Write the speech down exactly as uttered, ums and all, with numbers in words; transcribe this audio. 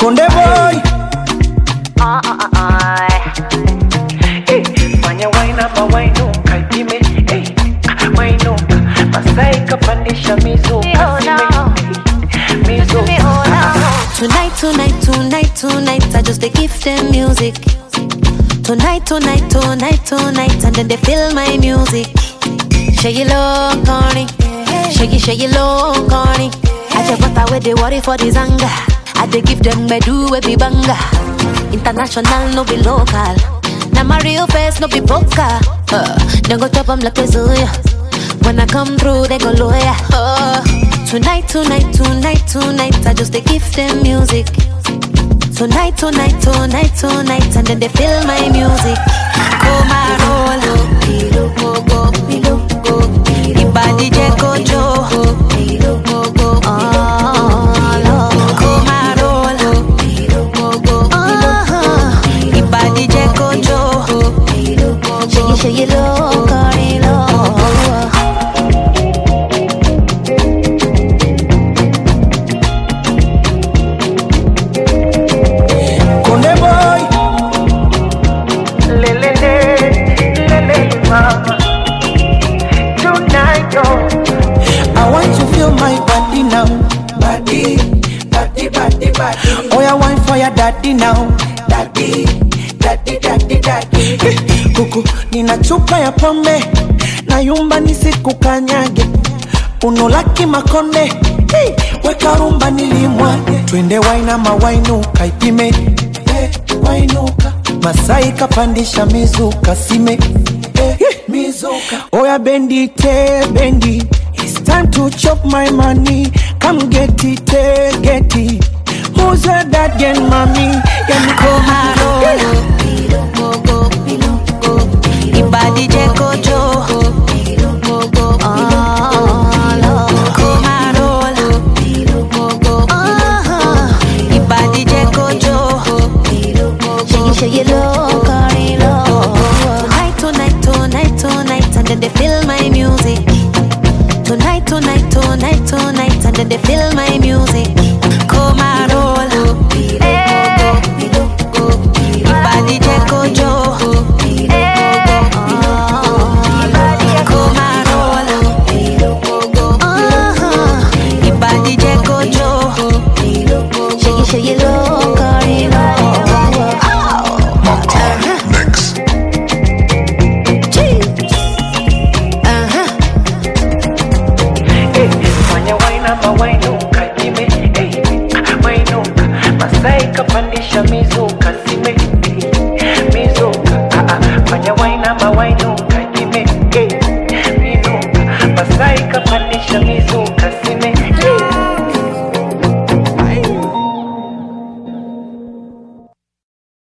Konde boy. Ah ah ah. Hey, fanya wine up, wine up, kaipime. Hey, wine up, Masai kapandisha mizuka sime. Mizuka. Tonight, tonight, tonight, tonight, I just they give them music. Tonight, tonight, tonight, tonight, and then they feel my music. Shake it low, corny. Shake it, shake it low, corny. I just got away the worry for this anger. I dey give them my do we be banga. International, no be local. Now my real face, no be poker. Uh, they go chop 'em like Kazuya. When I come through, they go lawyer. Uh, tonight, tonight, tonight, tonight, I just they give them music. Tonight, tonight, tonight, tonight, and then they feel my music. Come and roll, go, go, go, go. Ibadi je kojo, go, go, go, come and roll, go, go, go. Ibadi je kojo, shake it, shake it low, carry low. Oh, yeah, wine for your daddy now. Daddy, daddy, daddy, daddy. Kuku, nina chupa ya pombe na yumba nisikukanyage. Unolaki makonde, hey, weka rumba nilimwage. Twende waina mawainuka ipime, hey, wainuka. Masai kapandisha mizuka sime, hey, mizuka. Oh, yeah, bendi te, bendi. It's time to chop my money. Come get it, eh, get it. Who's that that get mommy? Yeah, me come and roll. Go, go, go. Ibadi je kojo. Go, go, come and roll. Go, go, Ibadi je kojo. Shake it, shake it low, carry low. Tonight, tonight, tonight, tonight, and then they feel my music. Tonight, tonight, tonight, tonight, and then they feel my music. Come and roll. Ibadi je kojo. Come and roll. Ibadi je kojo. Shake it, shake it low, carry low. Next. Uh-huh. Fanya wine up, wine up, kaipime. Hey, wine up, Masai kapandisha mizuka sime. Mizuka, ah ah, fanya wine up, wine up.